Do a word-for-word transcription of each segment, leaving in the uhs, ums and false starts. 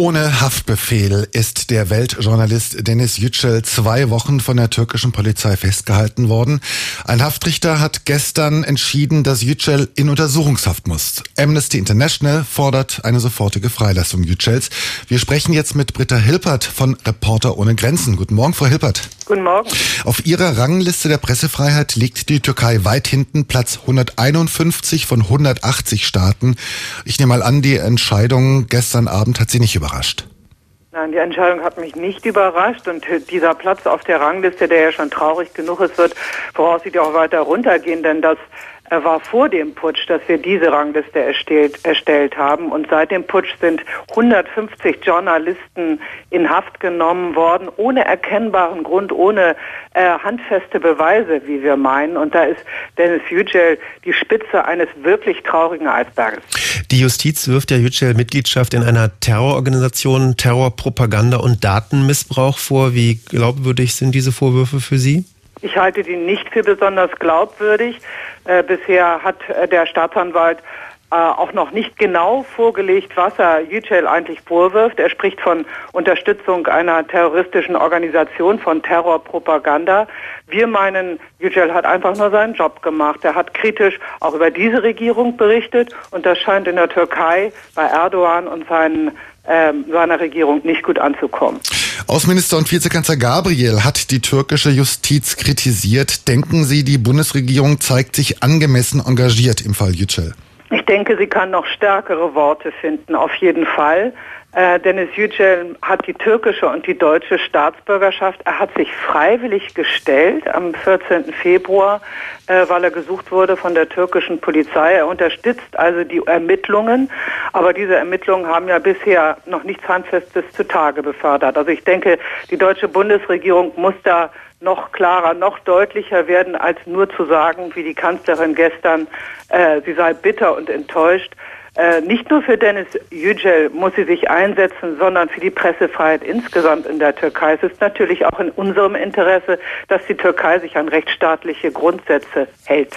Ohne Haftbefehl ist der Weltjournalist Deniz Yücel zwei Wochen von der türkischen Polizei festgehalten worden. Ein Haftrichter hat gestern entschieden, dass Yücel in Untersuchungshaft muss. Amnesty International fordert eine sofortige Freilassung Yücels. Wir sprechen jetzt mit Britta Hilpert von Reporter ohne Grenzen. Guten Morgen, Frau Hilpert. Guten Morgen. Auf Ihrer Rangliste der Pressefreiheit liegt die Türkei weit hinten, Platz hunderteinundfünfzig von hundertachtzig Staaten. Ich nehme mal an, die Entscheidung gestern Abend hat Sie nicht überrascht. Nein, die Entscheidung hat mich nicht überrascht und dieser Platz auf der Rangliste, der ja schon traurig genug ist, wird voraussichtlich auch weiter runtergehen, denn das war vor dem Putsch, dass wir diese Rangliste erstellt, erstellt haben. Und seit dem Putsch sind hundertfünfzig Journalisten in Haft genommen worden, ohne erkennbaren Grund, ohne äh, handfeste Beweise, wie wir meinen. Und da ist Deniz Yücel die Spitze eines wirklich traurigen Eisberges. Die Justiz wirft ja Yücel Mitgliedschaft in einer Terrororganisation, Terrorpropaganda und Datenmissbrauch vor. Wie glaubwürdig sind diese Vorwürfe für Sie? Ich halte die nicht für besonders glaubwürdig. Äh, bisher hat äh, der Staatsanwalt äh, auch noch nicht genau vorgelegt, was er Yücel eigentlich vorwirft. Er spricht von Unterstützung einer terroristischen Organisation, von Terrorpropaganda. Wir meinen, Yücel hat einfach nur seinen Job gemacht. Er hat kritisch auch über diese Regierung berichtet und das scheint in der Türkei bei Erdogan und seinen, äh, seiner Regierung nicht gut anzukommen. Außenminister und Vizekanzler Gabriel hat die türkische Justiz kritisiert. Denken Sie, die Bundesregierung zeigt sich angemessen engagiert im Fall Yücel? Ich denke, sie kann noch stärkere Worte finden, auf jeden Fall. Äh, Deniz Yücel hat die türkische und die deutsche Staatsbürgerschaft. Er hat sich freiwillig gestellt am vierzehnten Februar, äh, weil er gesucht wurde von der türkischen Polizei. Er unterstützt also die Ermittlungen, aber diese Ermittlungen haben ja bisher noch nichts Handfestes zutage befördert. Also ich denke, die deutsche Bundesregierung muss da noch klarer, noch deutlicher werden, als nur zu sagen, wie die Kanzlerin gestern, äh, sie sei bitter und enttäuscht. Äh, nicht nur für Deniz Yücel muss sie sich einsetzen, sondern für die Pressefreiheit insgesamt in der Türkei. Es ist natürlich auch in unserem Interesse, dass die Türkei sich an rechtsstaatliche Grundsätze hält.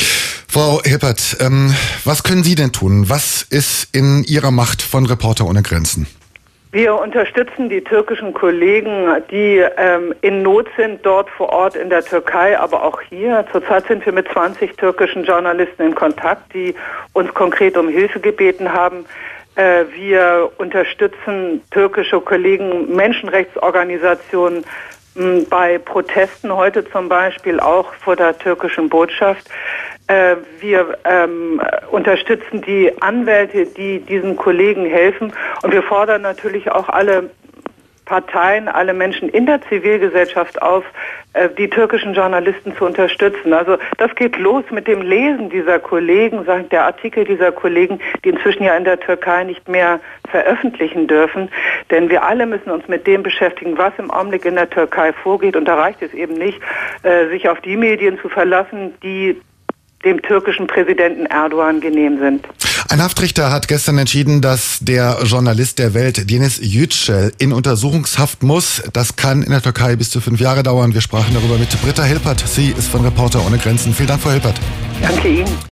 Frau Hilpert, ähm, was können Sie denn tun? Was ist in Ihrer Macht von Reporter ohne Grenzen? Wir unterstützen die türkischen Kollegen, die ähm, in Not sind, dort vor Ort in der Türkei, aber auch hier. Zurzeit sind wir mit zwanzig türkischen Journalisten in Kontakt, die uns konkret um Hilfe gebeten haben. Äh, wir unterstützen türkische Kollegen, Menschenrechtsorganisationen mh, bei Protesten, heute zum Beispiel auch vor der türkischen Botschaft. Äh, wir ähm, unterstützen die Anwälte, die diesen Kollegen helfen. Und wir fordern natürlich auch alle Parteien, alle Menschen in der Zivilgesellschaft auf, äh, die türkischen Journalisten zu unterstützen. Also das geht los mit dem Lesen dieser Kollegen, der Artikel dieser Kollegen, die inzwischen ja in der Türkei nicht mehr veröffentlichen dürfen. Denn wir alle müssen uns mit dem beschäftigen, was im Augenblick in der Türkei vorgeht. Und da reicht es eben nicht, äh, sich auf die Medien zu verlassen, die dem türkischen Präsidenten Erdogan genehm sind. Ein Haftrichter hat gestern entschieden, dass der Journalist der Welt, Deniz Yücel, in Untersuchungshaft muss. Das kann in der Türkei bis zu fünf Jahre dauern. Wir sprachen darüber mit Britta Hilpert. Sie ist von Reporter ohne Grenzen. Vielen Dank, Frau Hilpert. Danke Ihnen.